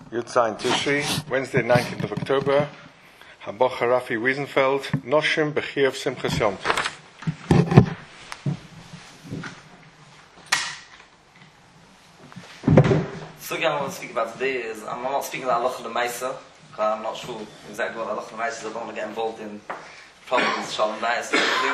Yud Tishri, Wednesday, 19th of October. Habocha Rafi Wiesenfeld, Noshim Bechiev Simchas Yom Tov. So again, I want to speak about today is, I'm not speaking about Halacha L'Maisa, because I'm not sure exactly what Halacha L'Maisa is. I don't want to get involved in problems, Shalom Bayis,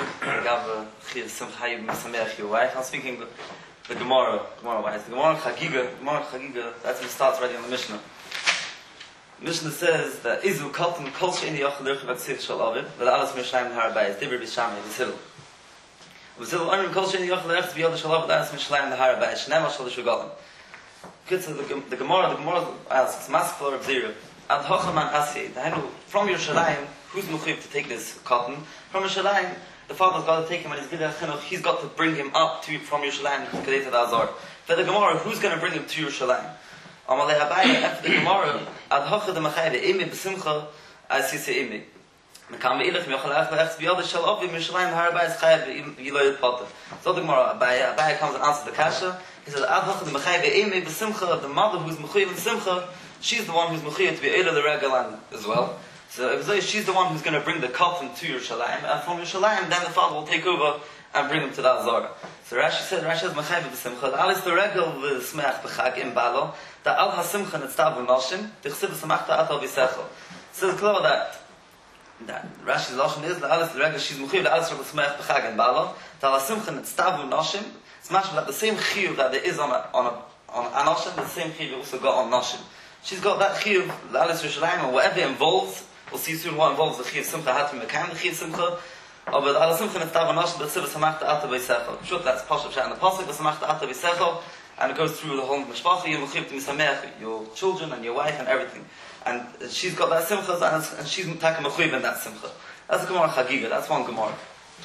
I'm speaking the Gemara-wise. The Gemara Chagiga, that's when it starts already on the Mishnah. The Mishnah says that Izu Kalten Kol She'ini Yochel L'Irchiv Aksiv Shal Aviv V'La'alas Mishlayim L'Har Bayis Dibir B'Shamei V'Zil V'Zil Onim Kol She'ini Yochel L'Irchiv V'Yod Shal Aviv V'La'alas Mishlayim L'Har Bayis Shnei Mashal L'Shugalim. Good, so the Gemara asks, Maskeful or B'Zira, Ad Hochaman Asiyeh, from Yerushalayim, who's Mechuyev to take this cotton? From Yerushalayim, the father's got to take him, and he's got to bring him up from Yerushalayim to Kedei Azor. For the Gemara, who's going to bring him to Yerushalayim? Amalei Abaye, after the Gemara, Ad Hocha de Machayve, Imi B'Simcha, Asise Imi. Mekam Be'ilach, Mechalach, Le'echz, B'Yod Shal Aviv, Yerushalayim, Harabayis, Chayev, Yiloyed Potter. So the Gemara, Abaye comes and answers the Kasha. He says, Ad Hocha de Machayve, Imi B'Simcha, the mother who's Mechuyev in Simcha, she's the one who's Mechuyev to be Eila the Regalan as well. So she's the one who's going to bring the cotton to Yerushalayim, and from Yerushalayim, then the father will take over and bring him to the Azara. So Rashi said, Rashi has Machayve b'Simcha, the Alis the Regel v'Smeach b'Chag in Balo, the Al HaSimcha Netztav v'Noshim, the Chsiv v'Samachta Atal v'Sechel. So it's clear that Rashi's Lashon is, the Alis the Regel, she's Mechuyev, the Alis the Smeach b'Chag in Balo, the Al HaSimcha Netztav v'Noshim, it's much like the same chiyuv that there is on Anoshim, the same chiyuv also got on Noshim. She's got that chiyuv, the Alis Yerushalayim, or whatever it involves. We'll see soon what involves the Chiyuv Simcha, how to mekayim the Chiyuv Simcha. But the Al Simcha Netztav v'Noshim, the Tzivah Samachta Ata v'Yisechel. Sure, that's Pashup Shat in the Pasuk, the Samachta Ata v'Yisechel, and it goes through the whole Mishpacha, you're Mechuyev to Misameach, your children and your wife and everything. And she's got that Simcha, and she's Taka Mechuyev in that Simcha. That's the Gemara Chagiga, that's one Gemara.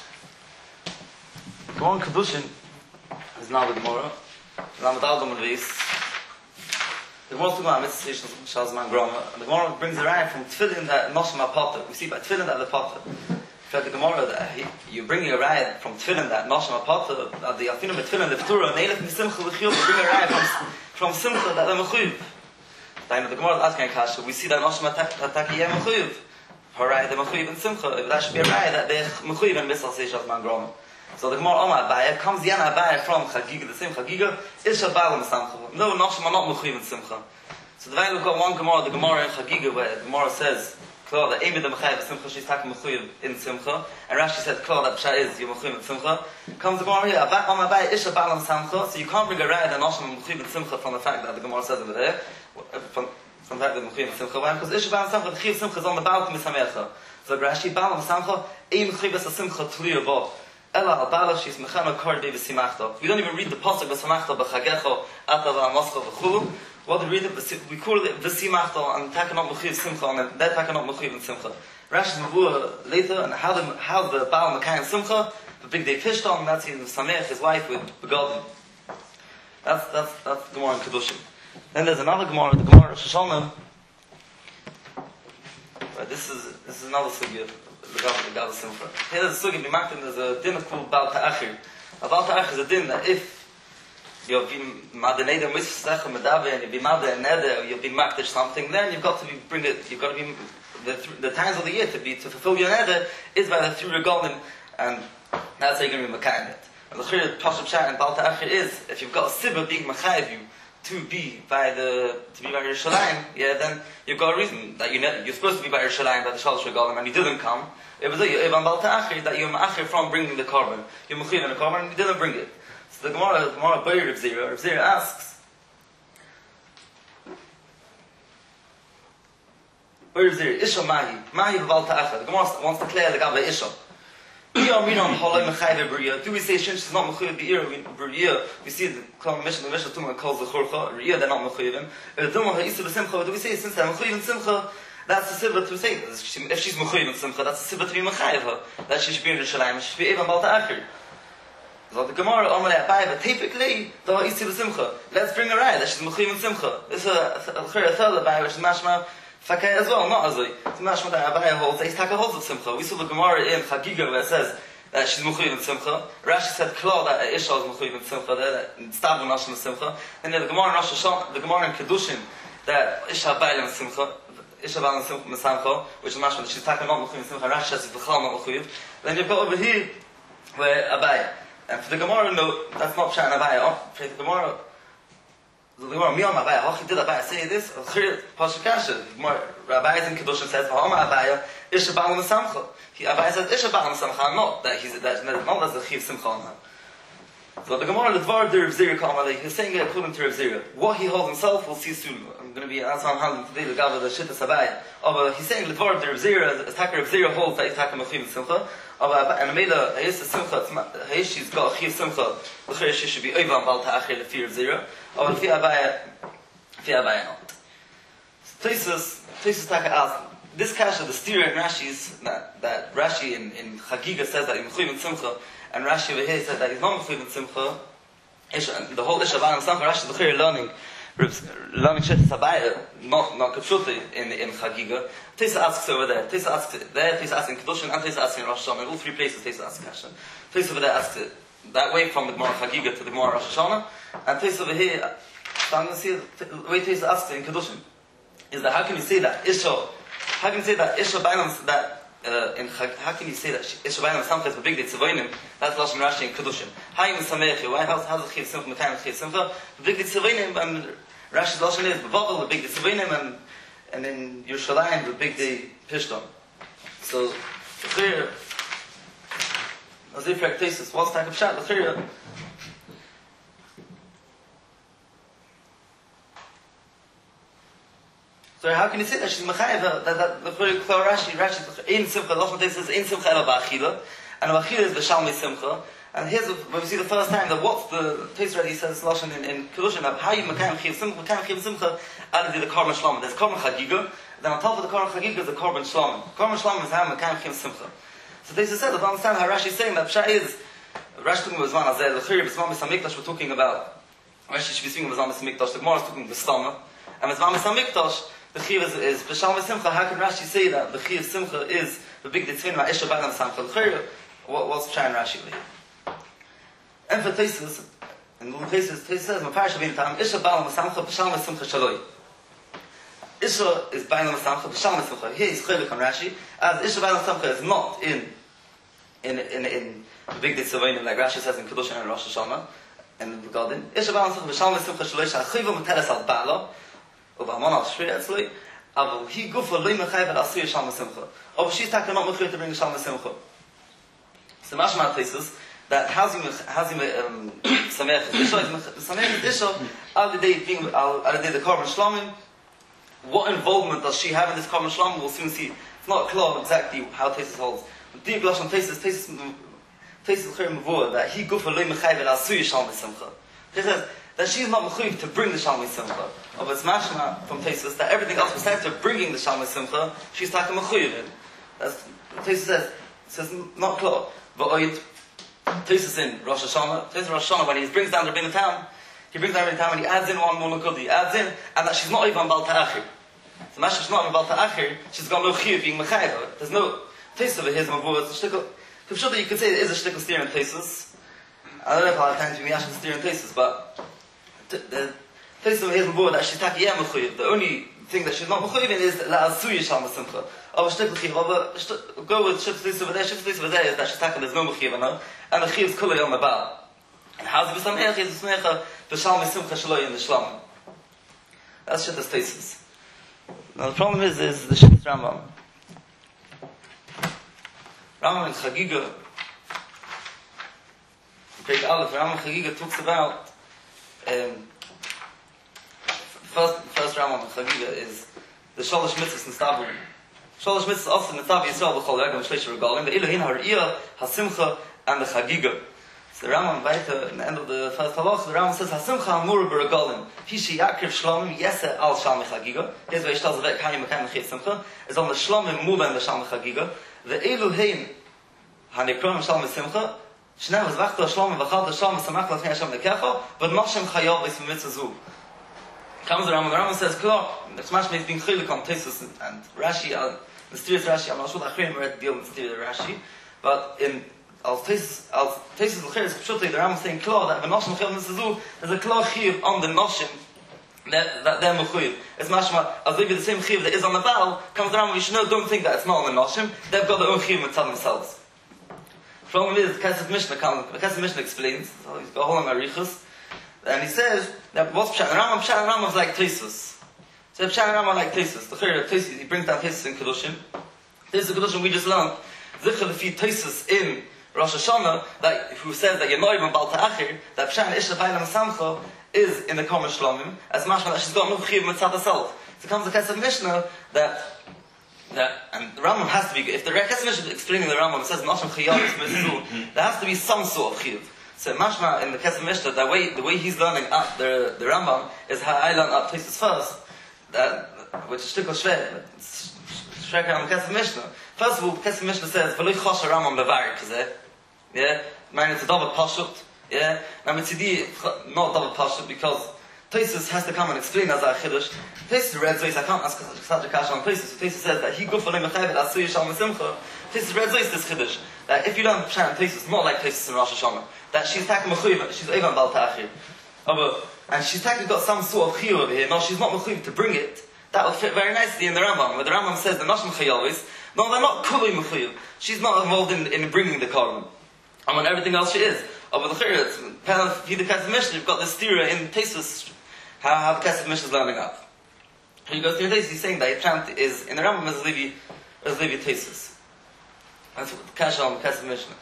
Gemara Kedushin is now the Gemara. Lamed Al Dom Reis. The Gemara talking about mitzvah Shalzman Groma. The Gemara brings a raya from Tefillin that Noshim HaPotter. We see by Tefillin that the Potter. The Gemara that you bring a raya from Tefillin that Noshim HaPotter, the Alfinu B'Tefillin, the Ftura, Neilef M'Simcha L'Chiyuv, you bring a raya from Simcha that they're Mechuyev. The Gemara is asking a kasha. We see that Noshim HaTaki Yeh Mechuyev. Her raya, they're Mechuyev in Simcha. That should be a raya that they're Mechuyev in Misal Shalzman Groma. So the Gemara Omar Abaye comes Yana Abaye from Chagiga, the same Chagiga, is Shabbalam Samcha. No, Noshim are not Mechuyev in Simcha. So the way we've got one Gemara, the Gemara in Chagiga, where the Gemara says, Klar, that Amy the Mechayv Simcha, she's taking Mechuyev in Simcha, and Rashi said, Klar, that Psha is, you're Mechuyev in Simcha. Comes the Gemara here, Omar Abaye is Shabbalam Samcha, so you can't bring a raya that Noshim Mechuyev in Simcha from the fact that the Gemara says over there, from the fact that Mechuyev in Simcha. Why? Because Ish Shabbalam Samcha, the Chiyuv Simcha is on the Baal Misamecha. So Rashi, Baal Samcha, Ein Mechuyev es Simcha Tliya Bo. Ella al Bala, she's Mechana Kar Devi Simachta. We don't even read the pasuk V'Samachta B'Chagecho Ata V'Amoscha V'Chulu. What we read it, we call it V'Simachta and Takanot Mechuyev Simcha, and that Takanot Mechuyev in Simcha. Rashi's Mavua later, and how the Baal Mekayim Simcha, the big day Pishton, and that's his Samech, his wife with Begodim. That's Gemara in Kedushim. Then there's another Gemara, the Gemara Shoshana. Right, this is another sugya. The Simcha. Here there's a sugi b'maktim, there's a din called Baal Ta'achir. A Baal Ta'achir is a din that if you've been madaneda mitzvah medaber and you've been madaneda neder, you've been makdish something, then you've got to be the times of the year to fulfill your neder is by the 3 regalim, and that's how you're going to be mekayim it. And the chiyuv Pashup Shat and Baal Ta'achir is if you've got a sibur being mechayiv you to be by Yerushalayim, yeah, then you've got a reason that you're supposed to be by Yerushalayim by the Shalosh Regalim and you didn't come. It was Ibn Baal Ta'achir that you're ma'achir from bringing the carbon. You're mechuyev in the carbon and you didn't bring it. So the Gemara Bayer Rav Zira asks, Bayer Rav Zira, Isha Mahi Baal Ta'achir. The Gemara wants to clear the Gabba Isha. Do we say since she's not mechuyev b'ira? We see the Mishnah Tumah calls the churcha. Riyah they're not mechuyev. Do we say since they're mechuyev in Simcha? That's the sibba to say. If she's mechuyev in Simcha, that's the sibba to be mechayev her. That she should be in Yerushalayim. She should be even Baal Ta'achir. So the Gemara Amalei Abaye, but typically the Isi b'Simcha. Let's bring her right that she's mechuyev in Simcha. This is a third Abaye which is mashma. Fakay as well, not Azoi. So Mashma that Abaye holds that he's Taka holds of Simcha. We saw the Gemara in Chagiga where it says that she's Mechuyev in Simcha. Rashi said Klar that Isha is Mechuyev in Simcha, that Stav Noshim in Simcha. And then the Gemara in Rosh Hashanah, the Gemara in Kedushin that Isha Bailam Simcha, Isha Bailam Simcha Mesamcha, which is mashma, she's talking about Mechuyev Simcha, Rashi says it's B'chal not Mechuyev. Then you've got over here, where Abaya. And for the Gemara, no, that's not Pshat Abaya. For the Gemara, Miyam Abaya, how did Abaya say this? Pasha Kasha, Abaya in Kedushin says, V'hama Abaya, Isha Bailam Mesamcha. Abaya says, Isha Bailam Mesamcha, not that he's, not as the Chiv Simcha on him. So the Gemara, the Dvar de Rav Zira Kamalei, he's saying it according to Rav Zira. What he holds himself, we'll see soon. I'm going to be, that's why I'm handling today, the Gava, the Shittas Abaya. But he's saying the Dvar de Rav Zira, as Taka Rav Zira holds that he's Taka Mechuyev Simcha. And Amela, Hayis Simcha, Hayishi's got a Chiv Simcha, the Chayish should be Oivam Bal Ta'achir, the fear of Zira. But Fi Abaya not. So Tosus Taka asked, this Kasha, the steer in Rashi's, that Rashi in Chagiga says that in Mechuyev Simcha, and Rashi over here said that he's not Mechuyev Simcha. The whole Isha Bailam Simcha, Rashi is the learning Shittas Abaya, not Kapshuti in Chagiga. Tesa asks over there. Tesa asks in Kedushin, and Tesa asks in Rosh Hashanah. In all three places, Tesa asks Kasha. Tesa over there asks it that way from the Gemara Chagiga to the Gemara Rosh Hashanah, and Tesa over here. So I'm going to see the way Tesa asks it in Kedushin is that how can you say that Isha Bailam that. How can you say that Isha Bailam Samcha is a big day Tzivonim? That's Lashon Rashi in Kedushin. How you Mesamechi? Why? How's the Chiv Simcha? Mekayim Chiv Simcha? The big day Tzivonim, and Rashi's Lashon is B'Bavel, the big day Tzivonim, and in Yerushalayim, the big day Pishton. So clear. As if Tesis, what's type of shot? The clear. So how can you say that she's mechayev? That the very clear Rashi in Simcha. Lashon Tesis says in Simcha ela ba'achila, and ba'achila is v'shalmei Simcha. And here's when we see the first time that what's the Tesis already says Lashon in Kedushin of how you mekayim chiv Simcha. Mekayim chiv Simcha added the Korban Shlama. There's Korban Chagiga. Then on top of the Korban Chagiga is the Korban Shlama. Korban Shlama is how mekayim chiv Simcha. So Tesis says, I don't understand how Rashi is saying that Pshat is Rashi talking about Zman Azeh l'chir b'Zman Hamikdash. We're talking about Rashi should be speaking about Zman Hamikdash. The Gemara is talking about Stama, and Zman Hamikdash. The Chiv is B'Shalmei Simcha. How can Rashi say that the Chiv Simcha is the big Ditzvin Isha Bailam Samcha? What's trying Rashi over here? And for Tesis, in the cases, Tesis says, "Maparish Avin Tam Isha Bailam Samcha B'Shalmei Simcha Shaloi." Isha is Bailam Samcha B'Shalmei Simcha. Here is Chaylik on Rashi, as Isha Bailam Samcha is not in the big Ditzvin like Rashi says in Kedushin and Rosh Hashanah and the Garden. Isha Bailam Samcha B'Shalmei Simcha Shaloi Shachiva Materes Al Ba'ala. Aber he go for loy mechayev al asir shalom simcha. Aber she's talking not mechayev to bring shalom simcha. So mashma Tesis that how's he samech samech isha al the being al the Korban Shlomim. What involvement does she have in this Korban Shlomim? We'll soon see. It's not clear exactly how Tesis holds. But deep lashon Tesis l'chayim mavur that he go for loy mechayev al asir shalom simcha. He says that she is not mechuyev to bring the Shalmei Simcha. Of its mashma from Tesis that everything else besides her bringing the Shalmei Simcha, she's taking mechuyev in. That's Tesis says not clear. But Tesis in Rosh Hashanah, when he brings down the Rabbeinu Tam, and he adds in one more nakud, he adds in, and that she's not even Bal Ta'achir. So mashma she's not even Bal Ta'achir, she's got no chiyuv being mechayev. There's no Tesis over here. It's a shtickle. I'm sure that you could say there is a shtickle steer in Tesis. I don't know if I'll have time to be actually steer in Tesis, but the Tesis over here is that she's taki yem mechuyev. The only thing that she's not mechuyev in is la'asuy shalom simcha. Over shtickle chiv. Go with Tesis over there. Tesis over there is that she's taki there's no mechuyev on her, and the chiv is kulei on the bal. And how's the b'samech is the smecha the shalom simcha shaloi in the shlom. That's shittas Tesis. Now the problem is the shittas Rambam. Rambam in Chagiga. Page Aleph, Rambam Chagiga talks about first Rambam Chagiga is the Sholosh Mitzvahs in Stabur. Sholosh Mitzvahs also in Stabur Yisrael B'chol Regel Shleish Regalim, the Elohim Har'iyah, HaSimcha, and the Chagiga. So the Rambam weiter in the end of the first halach, the Rambam says HaSimcha Amur B'Regalim, Hishi Yakriv Shlomim Yese Al Shalmei Chagiga. Here's where he tells Avek Hayim Mekayim Mechiv Simcha is on the Shlomim Mula and the Shalmei Chagiga. The Elohim Hanikrom Shalmei Simcha. Shnei v'zvachto Shlomim v'chal Shalom v'samach l'fnei Hashem lekecha, but Moshem Chayav is mitzvah zu. Comes the Rambam says, "Klar, the Shmash is being chilik on Tesis and Rashi, mysterious Rashi. I'm not sure that Achrim read deal with mysterious Rashi, but in Tesis l'chir is pshuti. The Rambam saying klar that Moshem Chayav mitzvah zu. There's a klar chiv on the Moshem they're mechuyev. It's mashma, as if the same chiyuv that is on the Baal, comes around, we should know, don't think that it's not on the Noshim, they've got their own chiyuv mitzvah themselves. The problem is, the Kesef Mishnah explains, so he's got a whole on Arichus, and he says, that what's Pshat? Rambam is like Tesis. So Pshat and Rambam like Tesis. The Chayr Tesis, he brings down Tesis in Kedushim. Tesis in Kedushim, we just learned, Zichel Lefi Tesis in Rosh Hashanah, that who says that Yenoim and Bal Ta'achir, that Pshat and Isha Bailam Samcha is in the Komer Shlomim, as mashma that she's got no chiyuv mitzvah herself. So comes the Kesef Mishnah that and the Rambam has to be, if the Kesef Mishnah is explaining the Rambam, it says Noshim Chiyavos Mitzvah, there has to be some sort of chiyuv. So mashma in the Kesef Mishnah, the way he's learning up the Rambam is how I learn up Tesis first, which is Shtikol Shver, Shreker on the Kesef Mishnah. First of all, the Kesef Mishnah says, V'loi Chosh Rambam Levari Kazeh, yeah, mine it's a double pashut, yeah, now Mitzidi, not double pashut, because Tesis has to come and explain as a chiddush. Tesis read Zois, I can't ask such a question on Tesis. Tesis says that he good for them mechavet asuy shal mesimcha. Tesis read Zois this chiddush that if you don't Pshat Tesis, not like Tesis in Rosh Hashanah, that she's taking mechuyev, she's even Bal Ta'achir, and she's taking got some sort of chiyuv over here. No, she's not mechuyev to bring it. That would fit very nicely in the Rambam, where the Rambam says the Noshim Chayavis. No, they're not kulei mechuyev. She's not involved in bringing the korban. And when everything else she is. But the Chayr, if you the Kesef Mishnah, you've got the stira in Tesis. How the Kesef Mishnah is learning up. He goes to the Tesis, he's saying that Pshat is, in the Rambam is Levi Tesis. That's what the Kasha on the Kesef Mishnah.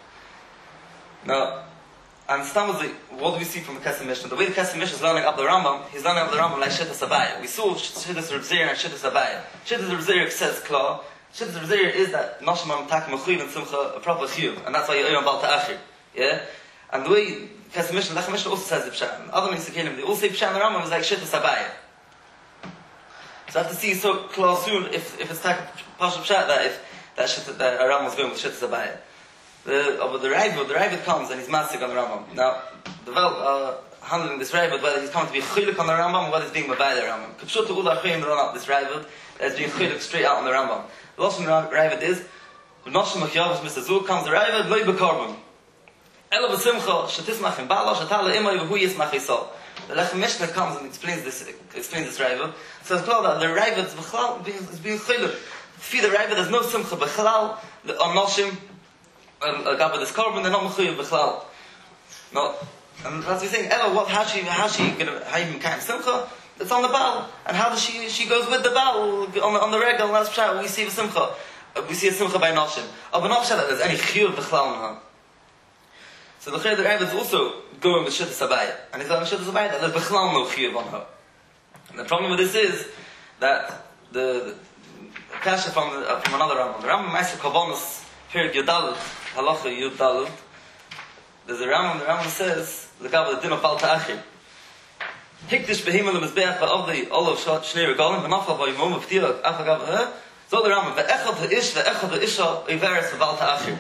Now, and what do we see from the Kesef Mishnah? The way the Kesef Mishnah is learning up the Rambam, he's learning up the Rambam like Shittas Abaya. We saw Shittas Reb Zir and Shittas Abaya. Shittas Reb Zir says Kla. Shittas Reb Zir is that Noshim Am Tak Mechuyev and Simcha, a proper chiyuv, and that's why you're Bal Ta'achir. Yeah? And the way Kesef Mishnah, the Mishnah also says the Pshat. Other Mitzvah they all say Pshat and the Rambam is like Shittas Abaya. So I have to see so close soon if it's like partial Pshat that that Rambam is going with Shittas Abaya. The Ravid comes and he's mastic on the Rambam. Now, the handling this Ravid, whether he's coming to be chilik on the Rambam or whether he's being mabay the Rambam. K'pshuta ula chayim run up this Ravid as being chilik straight out on the Rambam. The last Ravid is, Noshim Machyavos Mr. Zul comes the Ravid, loy bekorban. Ela b'simcha, shetismach in bala, shetala imay v'hu yismach yisol. The Lechem Mishnah comes and explains this Ravid. So it's called that the Ravid is being chilik. Feed the Ravid, there's no simcha b'chalal, on Noshim, Gabba this korban, they're not mechuyev b'chalal. No, and as we're saying, Ella, how you mekayim simcha? It's on the Baal, and how does she goes with the Baal on the regal? That's Pshat. We see the simcha. We see a simcha by Noshim. But not Pshat that there's any chiyuv b'chalal on her. So the Rebbe is also going with Shittas Abaya, and he's going with Shittas Abaya that there's b'chalal no chiyuv on her. And the problem with this is that the kasha from another Rambam. The Rambam Meister Kabbanis here Yudalud. Halacha Yudalud. There's a Rambam. The Rambam says the Gav the Din of Bal Ta'achir. Hikdish behemel the mizbeach va'avdi olav shnei regalim v'nafal v'yimom v'ftiyah afagav her. So the Rambam ve'echad the isha iveres v'Bal Ta'achir.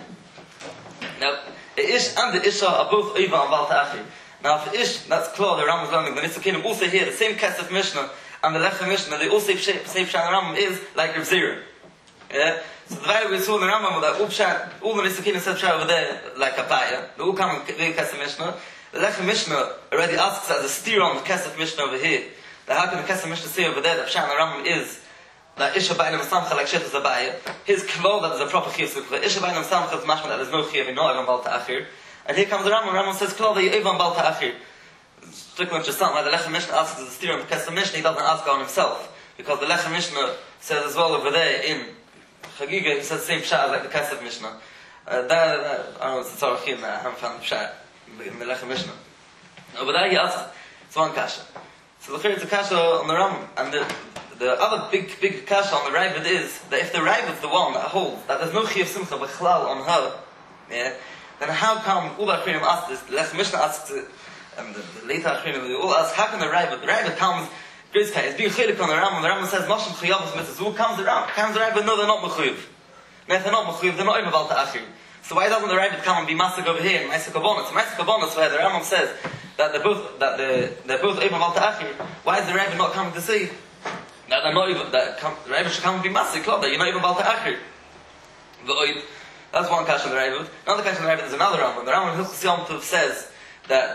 Now the ish and the isha are both over on Bal Ta'achir. Now if the ish, that's clear. The Rambam is learning. The Nitzah Kingdom also here the same Kesef Mishnah and the Lechem Mishnah. They all say Pshat Rambam is like Reb Zira. Yeah. So the way we saw in the Rambam that all the Nitzah Kingdom said Pshat over there like a paya. They all come in the Kesef Mishnah. The Lechem Mishnah already asks as a steer on the Kesef Mishnah over here. That how can the Kesef Mishnah say over there that Pshat Rambam is that Isha Ba'inam Samcha like Shittas Abaya. His kvol that is a proper chiyuv. Isha Ba'inam Samcha is mashma that there's no chiyuv, not even Bal Ta'achir. And here comes the Rambam. Rambam says kvol that you even Bal Ta'achir. Strictly just like the Lechem Mishnah asks as a steer on the Kesef Mishnah, he doesn't ask on himself because the Lechem Mishnah says as well over there in Chagiga, he says the same Pshat as like the Kesef Mishnah. I don't know, it's a tzarachim, I haven't found the Pshat in the Lechem Mishnah. But there he asks, it's one kasha. So the it's a kasha on the Rambam, and the other big kasha on the Ravid is that if the Ravid is the one that holds that there's no chiyuv simcha b'chlal on her, yeah, then how come all the Achrinim ask this? The Lechem Mishnah asks it, and the later Achrinim they all ask, how can the Ravid comes? It's being chilik on the Rambam. The Rambam says, "Noshim chiyavos mitzvah." Who comes the Ravid? No, they're not mechuyev. No, if they're not mechuyev, they're not even Bal Ta'achir. So why doesn't the Ravid come and be masik over here in Ma'aseh Kabbanis? Ma'aseh Kabbanis, where the Rambam says that they're both even Bal Ta'achir. Why is the Ravid not coming to say that they're not even the Ravid should come and be masik? That you're not even Bal Ta'achir. That's one kasha on the Ravid. Another kasha on the Ravid is another Rambam. The Rambam Hilchos Yom Tov says that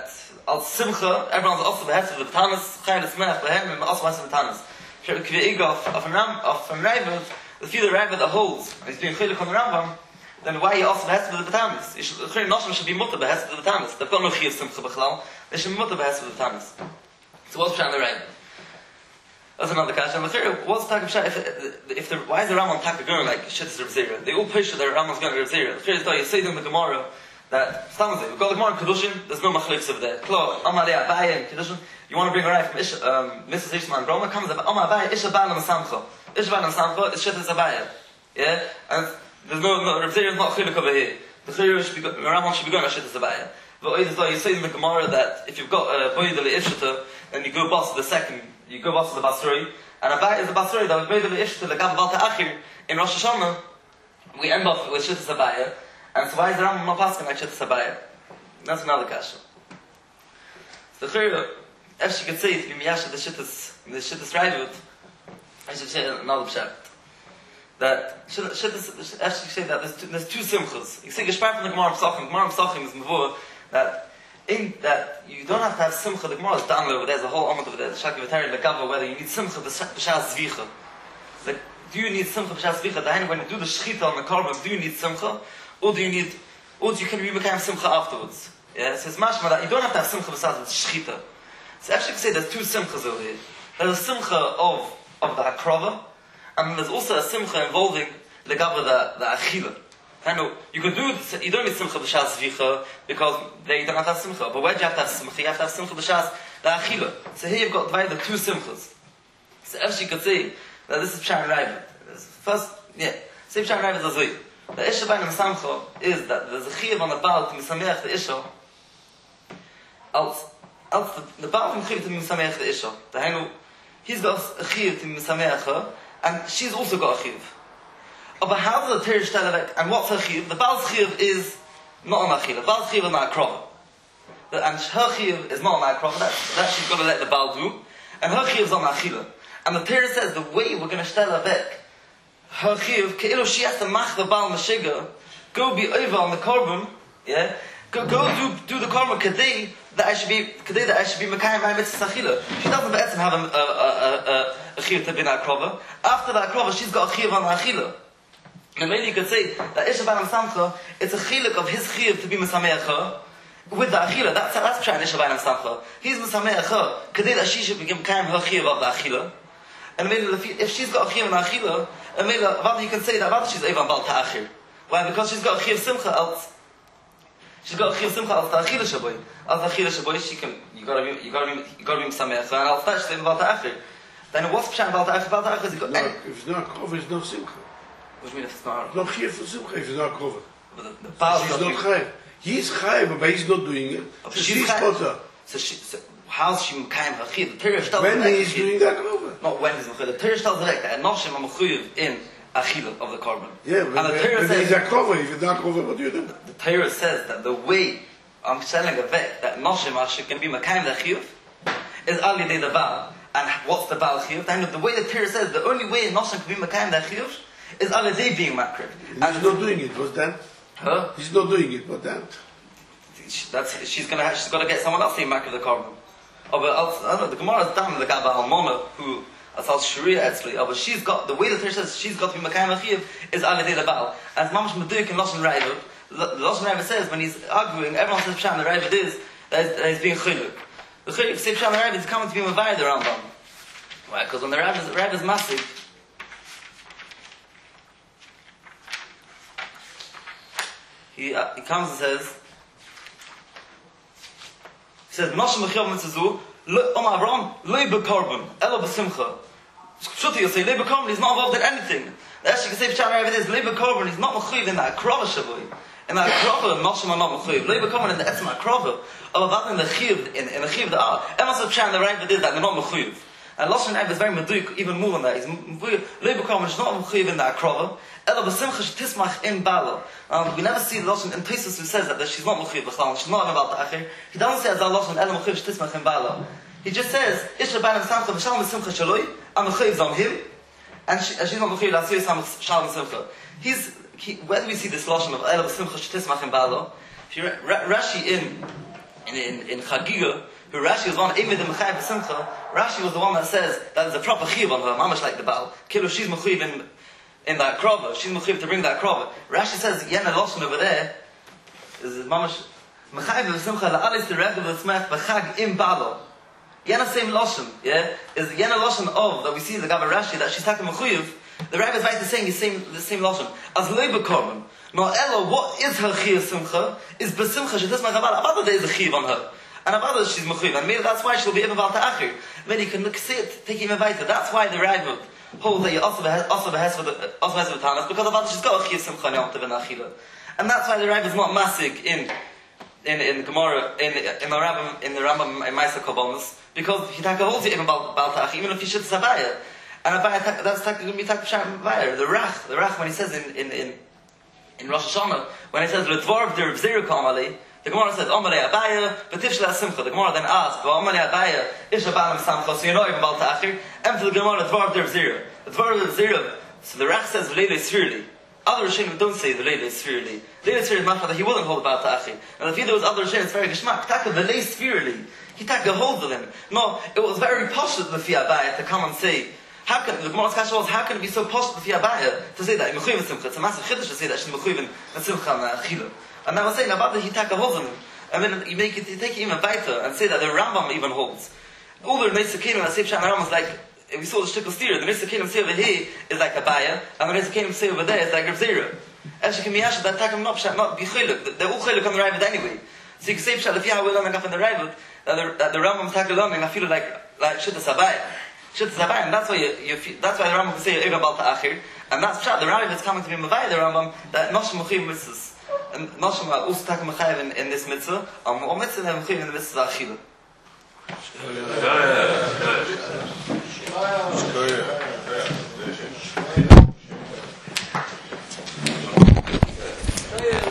als Simcha, everyone's also behest with the Tanis, Chayin Esmech, Behem, and also behest with the Tanis. Kve'ig of a Ravid, the few Ravid that holds, and he's doing Chilik on the Rambam, then why you also behest with the Tanis? Chayin Noshim should be mutter behest with the Tanis. They've got no Chiv Simcha Bechlal, they should be mutter behest with the Tanis. So what's Pshat the Ravid? That's another question. What's the Pshat why is the Rambam Taka going like Shittas Reb Zera? They all push that the Rambam's going to Reb Zera. The Chir you say in the Gemara, that we've got the Gemara in Kedushin, there's no machliks over there. Klo, Amalei Abaye in Kedushin, you want to bring a right from Mrs. Ishmael and Broma, comes up, Amalei Abaye, Isha Ba'al Samcha. Isha Ba'al Samcha is Shittas Abaye. Yeah? And there's no, Reb Zera is not chilik over here. The Rambam should be going to Shittas Abaye. But you say in the Gemara that if you've got a Boydele Ishita, then you go boss to the second, you go boss to the Basuri, and Abaye is the Basuri that was Boydele Ishita, the Gav Balta Achir, in Rosh Hashanah, we end off with Shittas Abaye. And so why is the Rambam not passing like Shittas Abaye? That's another question. So the Chira, if she could say to be Miyasha the Shittas Raivut, I should say another Pshat. That Shittas, if she could say that there's two Simchas. You see, Geshpar from the Gemara Pesachim is Mavur, that you don't have to have Simcha, the Gemara is down over there, there's a whole Amad over there, the Shaki Vatari, the Gava, whether you need Simcha, B'Shas Zvicha. Like, do you need Simcha, B'Shas Zvicha? When you do the Shechita on the Korban, do you need Simcha? Or you can be Mekayim Simcha afterwards. Yeah, so it's mashma that you don't have to have Simcha besides with Shechita. So actually you can say there's two Simchas over here. There's a Simcha of the Akrava, and then there's also a Simcha involving the Achila. I know, you don't need Simcha b'Shas Zvicha, because there you don't have to have Simcha. But where do you have to have Simcha? You have to have Simcha b'Shas the Achila. So here you've got divided the two Simchas. So actually you could say that this is Pshat Ravid. First, say Pshat Ravid as well. The Isha Ba'al Samcha is that there's a Chiyav on the Baal to Misameach the Isha. Als the Baal from Chiyav to Misameach the Isha. He's got a Chiyav to Misameach her, and she's also got a Chiyav. But how does the Torah tell her, and what's her Chiyav? The Baal's Chiyav is not on Achila. The Baal's Chiyav is not a Krova. And her Chiyav is not on Krova. That she's got to let the Baal do. And her Chiyav is on Achila. And the Torah says the way we're going to tell her back, her chiv, ke'ilu she has to mach the Baal Meshiga, go be over on the Korban, yeah? Go do the Korban kadei that I should be Mekayim my mitzvah achila. She doesn't have a chiv to be in Akrova. After the Akrova, she's got a chiv on achila. And maybe you could say that Isha Ba'al Samcha, it's a chilik of his chiv to be Mesameach her with the achila. That's trying Isha Ba'al Samcha. He's Mesameach her kadei that she should be Mekayim her chiv of the achila. And maybe if she's got a chiv on achila, and maybe you can say that she's over on Baal Ta'achir. Why? Because she's got a chiv simcha else. She's got a chiv simcha else Ta'achila Shaboy. Else Ta'achila Shaboy, she can. You gotta be Mesameach. And else that she's over Baal Ta'achir. Then what's Pshat Baal Ta'achir? Baal Ta'achir is got. No, if it's not Krova, it's no simcha. What do you mean if it's not? No chiv for simcha if it's not Krova. The Baal she's not chayiv. He's chayiv, but he's not doing it. So she's potter. So how's she Mekayim her chiv? The Torah when he's doing that Krova. Not when he's Mekayim. The Torah tells direct that Noshim are Mechuyev in Achila of the Korban. Yeah, but he's a Krova. If it's not Krova, what do you do? The Torah says that the way I'm telling a vet that Noshim can be Mekayim the Chiyuv is Ali de the Baal. And what's the Baal Chiyuv? Then the way the Torah says the only way Noshim can be Mekayim the Chiyuv is Ali de being Makriv. And he's not doing it. What's that? Huh? He's not doing it. What's that? She's got to get someone else to be Makriv the Korban. Oh, but I don't know, the Gemara is down the Gaba Almona who Asal Sharia actually. Oh, but she's got the way the Torah says she's got to be Mekayim Achiv is Ali de Baal. As Mamash Meduik and Lashon Ravid, the Lashon Ravid says when he's arguing, everyone says Pshat the Ravid is that he's being chiluk. The chiluk says Pshat the Ravid is coming to be Mavayir the Rambam. Why? Because when the Ravid is massive, he comes and says. He says, Noshim Mechiyav Mitzazu, Om Abraham, Lei Bekorban, Elo Besimcha. Shuti, you'll say, Lei Bekorban, he's not involved in anything. Actually, you can say, Pshat Ravid is, Lei Bekorban, he's not Mechiyav in that Akrova Shavuy. In that Akrova, Noshim are not Mechiyav. Lei Bekorban in the Etzim Akrova, or that in the Chiyav, in the Chiyav, Emma said Pshat Ravid is that they're not Mechiyav. And Lashon Ravid is very Meduik, even more than that. He's Lei Bekorban is not Mechiyav in the Akrova, Elo Besimcha Shtismach in Bala. We never see the Lashon in Tosus who says that she's not Mechiyav B'chlal, she's not about the Achir. He doesn't say as a Lashon Elo Mechiyav Shtismach in Bala. He just says Isha Ba'al Samcha V'Shalom V'Simcha Shaloi, I'm Mechiyav on him, and she's not Mechiyav L'Asiyos Shalom V'Simcha. Where do we see this Lashon of Elo V'Simcha Shtismach in Bala? If you Rashi in in Chagiga, who Rashi was one, even the Mechayiv Simcha, Rashi was the one that says that is a proper chiyuv on her, mamash like the Baal. Kilo, she's mechuyev in that krova, she's mechuyev to bring that krova. Rashi says, Yena Loshen over there, is mamash, Mechayiv Simcha, la'alis the rev of the smeth, b'chag im balo. Yena same Loshen, yeah? Is Yena Loshen of, that we see in the Gava Rashi, that she's taking mechuyev, the Rabbi is right to saying the same Loshen. As leibekorban, no elo, what is her chiyuv simcha? Is besimcha, she does my Chabad, about there is a chiyuv on her. And about her, she's mechuyev, and maybe that's why she'll be able to ta'achir. Then you can see it, take him weiter. That's why the Rabbi holds that you also has with Tanas, because about she's got a chiyuv simcha and yomtiv and achila. And that's why the Rabbi is not masig in Gemara, in the Rambam in Maisa Kabbalas, because he holds it even about ta'achir, even if he should sabaya. And that's going to be Takasham Vair. The Rach, when he says in Rosh Hashanah, when he says L'dvorv der Zera Kamali, the Gemara says Omalei Abaya, B'Tifshla Simcha. The Gemara then asks, Omalei Abaya, Ish Abalam Samcha. So you're not even Bal Ta'achir. And to the Gemara, L'dvorv der Zera. L'dvorv der Zera. So the Rach says V'Leilei Sfirli. Other Rishonim don't say V'Leilei Sfirli. V'Leilei Sfirli is mashma that he wouldn't hold Bal Ta'achir. And if you do his other Rishonim, it's very Geshmak. Taka V'Leilei Sfirli. He took a hold of him. No, it was very posh of the Abaya to come and say, how can the Gemara's kasha was? How can it be so posh with Abaya to say that in mechuyev simcha? It's a massive chiddush to say that she's mechuyev in simcha and achila. And I was saying about that he took a hold of him, and then you take it even weiter and say that the Rambam even holds. All the Nesakenim and Seif Shan Rambam is like, if we saw the shtickle steer, the Nesakenim say over here is like Abaya, and the Nesakenim say over there is like Rav Zera. And she can be asked that take him not be chiluk. They're all chiluk on the Ravid anyway. So you can say if you have will learn enough in the Ravid that the Rambam take a learning, I feel like shittas Abaya. And that's why that's why the Rambam can say Ega Bal Ta'achir, and that's pshat. The Rav is coming to be Mavai, the Rambam, that Noshim Mechuyev mitzvahs, and Noshim also take Mechayev in this mitzvah, or mitzvah and Mechuyev in the mitzvah Achila.